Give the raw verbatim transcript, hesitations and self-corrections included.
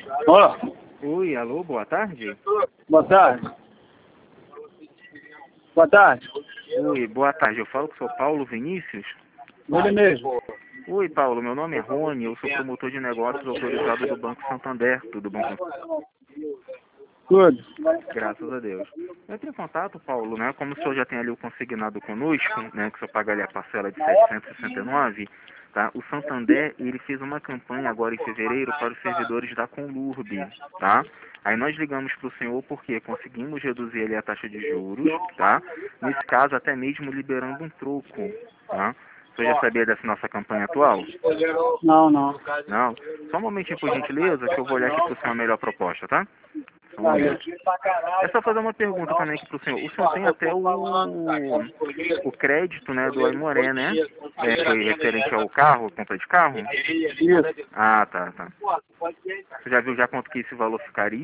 Ó, Oi, alô, boa tarde. boa tarde. Boa tarde. Oi, boa tarde. Eu falo que sou Paulo Vinícius. Ele mesmo. Oi, Paulo, meu nome é Rony, eu sou promotor de negócios autorizado do Banco Santander. Tudo bom com você? Tudo. Graças a Deus. Eu entrei em contato, Paulo, né? Como o senhor já tem ali o consignado conosco, né? Que o senhor paga ali a parcela de setecentos e sessenta e nove, tá? O Santander, ele fez uma campanha agora em fevereiro para os servidores da Conlurb, tá? Aí nós ligamos para o senhor porque conseguimos reduzir ali a taxa de juros, tá? Nesse caso, até mesmo liberando um troco, tá? O senhor já sabia dessa nossa campanha atual? Não, não. Não? Só um momentinho, por gentileza, que eu vou olhar aqui para o senhor a melhor proposta, tá? Só um momento. É só fazer uma pergunta também aqui para o senhor. O senhor tem até o, o crédito, né, do Aimoré, né? É, foi referente ao carro, compra de carro? Isso. Ah, tá, tá. Você já viu já quanto que esse valor ficaria?